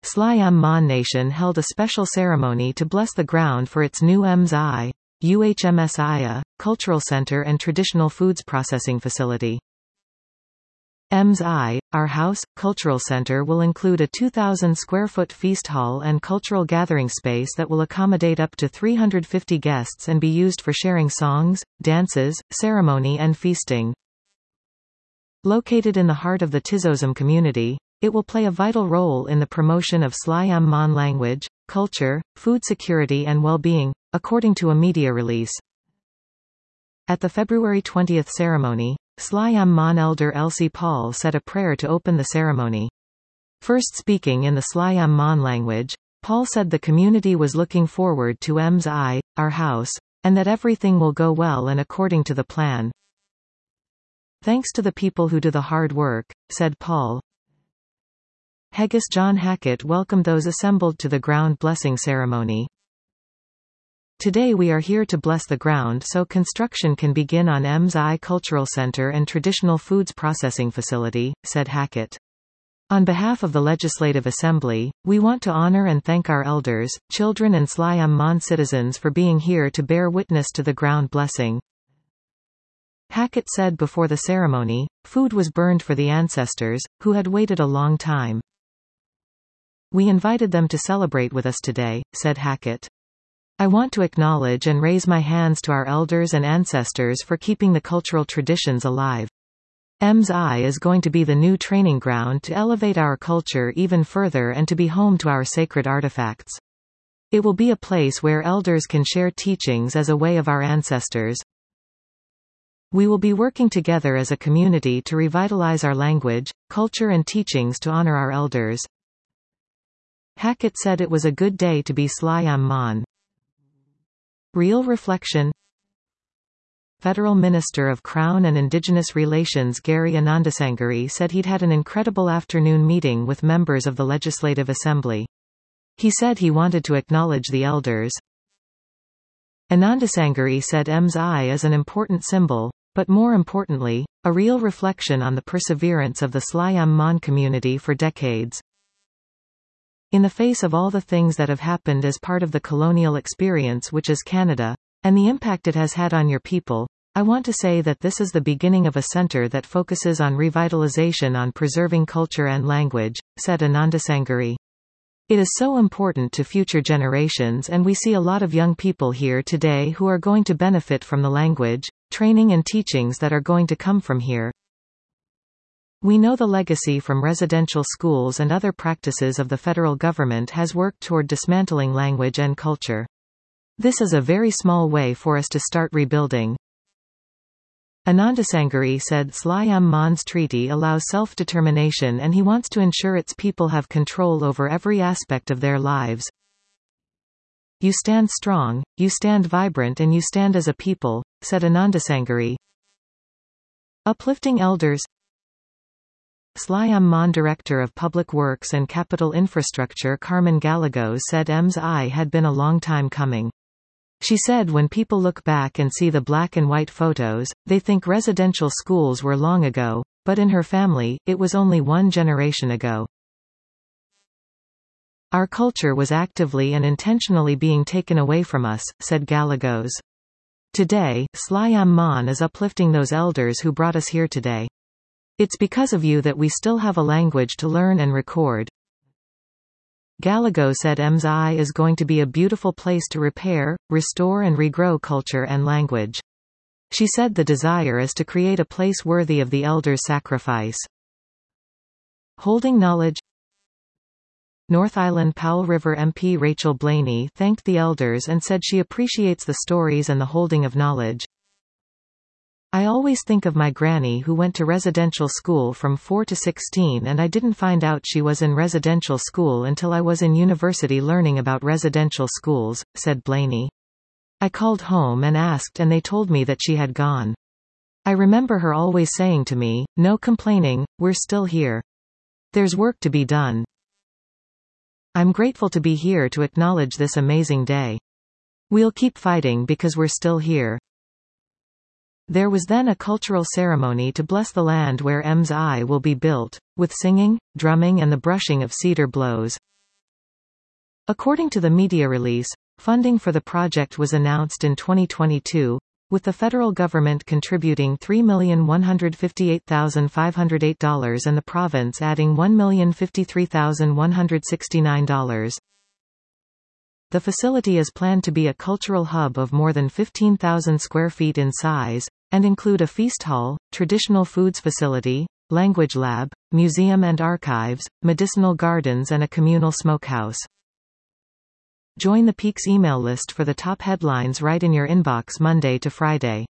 Sliam Mon Nation held a special ceremony to bless the ground for its new MSI, UHMSIA, cultural center and traditional foods processing facility. MSI, Our House, Cultural Center will include a 2,000 square foot feast hall and cultural gathering space that will accommodate up to 350 guests and be used for sharing songs, dances, ceremony and feasting. Located in the heart of the Tizozum community, it will play a vital role in the promotion of Sliam Mon language, culture, food security and well-being, according to a media release. At the February 20 ceremony, Sliam Mon elder Elsie Paul said a prayer to open the ceremony. First speaking in the Sliam Mon language, Paul said the community was looking forward to MSI, Our House, and that everything will go well and according to the plan. Thanks to the people who do the hard work, said Paul. Haggis John Hackett welcomed those assembled to the ground blessing ceremony. Today we are here to bless the ground so construction can begin on MSI Cultural Center and Traditional Foods Processing Facility, said Hackett. On behalf of the Legislative Assembly, we want to honor and thank our elders, children and Sliam Mon citizens for being here to bear witness to the ground blessing. Hackett said before the ceremony, food was burned for the ancestors, who had waited a long time. We invited them to celebrate with us today, said Hackett. I want to acknowledge and raise my hands to our elders and ancestors for keeping the cultural traditions alive. MSI is going to be the new training ground to elevate our culture even further and to be home to our sacred artifacts. It will be a place where elders can share teachings as a way of our ancestors. We will be working together as a community to revitalize our language, culture and teachings to honor our elders. Hackett said it was a good day to be Sliam Mon. Real reflection. Federal Minister of Crown and Indigenous Relations Gary Anandasangari said he'd had an incredible afternoon meeting with members of the Legislative Assembly. He said he wanted to acknowledge the elders. Anandasangari said MSI is an important symbol, but more importantly, a real reflection on the perseverance of the Sliam Mon community for decades. In the face of all the things that have happened as part of the colonial experience which is Canada, and the impact it has had on your people, I want to say that this is the beginning of a centre that focuses on revitalization on preserving culture and language, said Anandasangari. It is so important to future generations and we see a lot of young people here today who are going to benefit from the language, training and teachings that are going to come from here. We know the legacy from residential schools and other practices of the federal government has worked toward dismantling language and culture. This is a very small way for us to start rebuilding. Anandasangari said Sliam Mon's treaty allows self-determination and he wants to ensure its people have control over every aspect of their lives. You stand strong, you stand vibrant and you stand as a people, said Anandasangari. Uplifting elders. Sliam Mon Director of Public Works and Capital Infrastructure Carmen Gallegos said MSI had been a long time coming. She said when people look back and see the black and white photos, they think residential schools were long ago, but in her family, it was only one generation ago. Our culture was actively and intentionally being taken away from us, said Gallegos. Today, Sliam Mon is uplifting those elders who brought us here today. It's because of you that we still have a language to learn and record. Gallegos said MSI is going to be a beautiful place to repair, restore and regrow culture and language. She said the desire is to create a place worthy of the elders' sacrifice. Holding knowledge. North Island Powell River MP Rachel Blaney thanked the elders and said she appreciates the stories and the holding of knowledge. I always think of my granny who went to residential school from 4 to 16 and I didn't find out she was in residential school until I was in university learning about residential schools, said Blaney. I called home and asked and they told me that she had gone. I remember her always saying to me, "No complaining, we're still here. There's work to be done." I'm grateful to be here to acknowledge this amazing day. We'll keep fighting because we're still here. There was then a cultural ceremony to bless the land where MSI will be built, with singing, drumming and the brushing of cedar blows. According to the media release, funding for the project was announced in 2022, with the federal government contributing $3,158,508 and the province adding $1,053,169. The facility is planned to be a cultural hub of more than 15,000 square feet in size, and include a feast hall, traditional foods facility, language lab, museum and archives, medicinal gardens and a communal smokehouse. Join the Peaks email list for the top headlines right in your inbox Monday to Friday.